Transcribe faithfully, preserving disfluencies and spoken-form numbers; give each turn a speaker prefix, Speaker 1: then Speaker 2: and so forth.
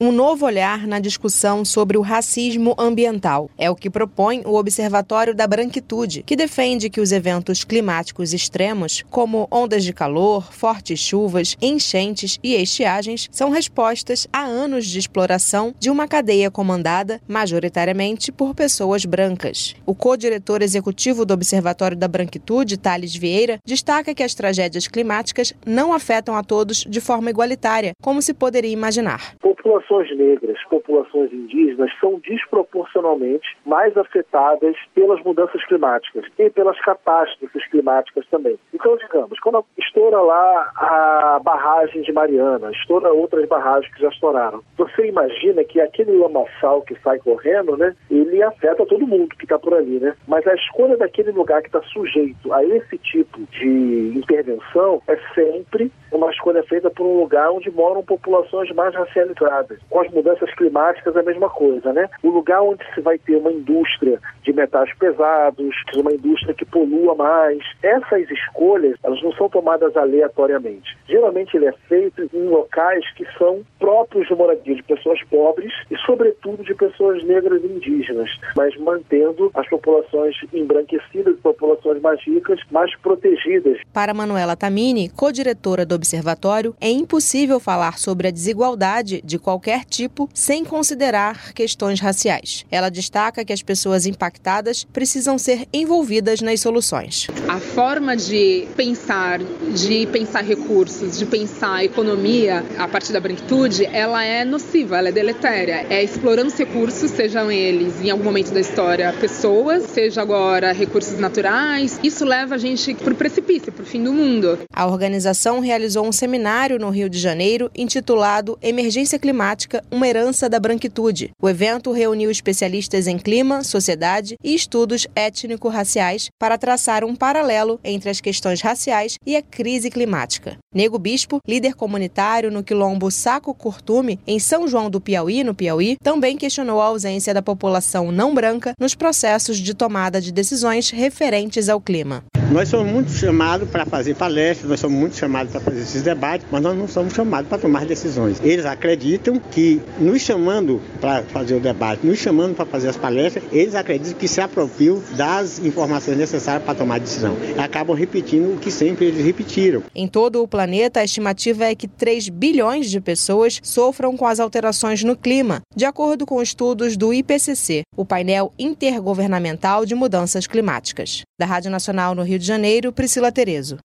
Speaker 1: Um novo olhar na discussão sobre o racismo ambiental. É o que propõe o Observatório da Branquitude, que defende que os eventos climáticos extremos, como ondas de calor, fortes chuvas, enchentes e estiagens, são respostas a anos de exploração de uma cadeia comandada majoritariamente por pessoas brancas. O co-diretor executivo do Observatório da Branquitude, Thales Vieira, destaca que as tragédias climáticas não afetam a todos de forma igualitária, como se poderia imaginar.
Speaker 2: Populações negras, populações indígenas são desproporcionalmente mais afetadas pelas mudanças climáticas e pelas catástrofes climáticas também. Então, digamos, quando estoura lá a barragem de Mariana, estoura outras barragens que já estouraram, você imagina que aquele lamaçal que sai correndo, né, ele afeta todo mundo que está por ali, né? Mas a escolha daquele lugar que está sujeito a esse tipo de intervenção é sempre uma escolha feita por um lugar onde moram populações mais racializadas. Com as mudanças climáticas é a mesma coisa, né? O lugar onde se vai ter uma indústria de metais pesados, uma indústria que polua mais. Essas escolhas, elas não são tomadas aleatoriamente. Geralmente ele é feito em locais que são próprios de moradia de pessoas pobres e, sobretudo, de pessoas negras e indígenas, mas mantendo as populações embranquecidas, populações mais ricas, mais protegidas.
Speaker 1: Para Manuela Tamini, co-diretora do Observatório, é impossível falar sobre a desigualdade de qualquer tipo sem considerar questões raciais. Ela destaca que as pessoas impactadas precisam ser envolvidas nas soluções.
Speaker 3: A forma de pensar, de pensar recursos, de pensar economia a partir da branquitude, ela é nociva, ela é deletéria. É explorando os recursos, sejam eles, em algum momento da história, pessoas, seja agora recursos naturais. Isso leva a gente para o precipício, para o fim do mundo.
Speaker 1: A organização realizou um seminário no Rio de Janeiro intitulado Emergência Climática, uma herança da branquitude. O evento reuniu especialistas em clima, sociedade e estudos étnico-raciais para traçar um paralelo entre as questões raciais e a crise climática. Nego Bispo, líder comunitário no quilombo Saco Curtume, em São João do Piauí, no Piauí, também questionou a ausência da população não branca nos processos de tomada de decisões referentes ao clima.
Speaker 4: Nós somos muito chamados para fazer palestras, nós somos muito chamados para fazer esses debates, mas nós não somos chamados para tomar decisões. Eles acreditam que, nos chamando para fazer o debate, nos chamando para fazer as palestras, eles acreditam que se apropriam das informações necessárias para tomar decisão. Acabam repetindo o que sempre eles repetiram.
Speaker 1: Em todo o planeta, a estimativa é que três bilhões de pessoas sofram com as alterações no clima, de acordo com estudos do I P C C, o painel intergovernamental de mudanças climáticas. Da Rádio Nacional no Rio de Janeiro, Priscila Terezo.